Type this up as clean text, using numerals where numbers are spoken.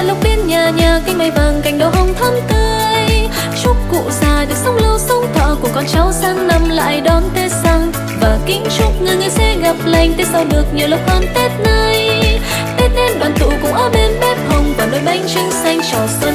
là lúc bên nhà nhà cánh mai vàng cành đào hồng thắm tươi. Chúc cụ già được sống lâu sống thọ, cùng con cháu sang năm lại đón Tết sang. Và kính chúc người người sẽ gặp lành, Tết sau được nhiều lộc hơn Tết nay. Tết đến đoàn tụ cùng ở bên bếp hồng và nồi bánh trưng xanh trò xuân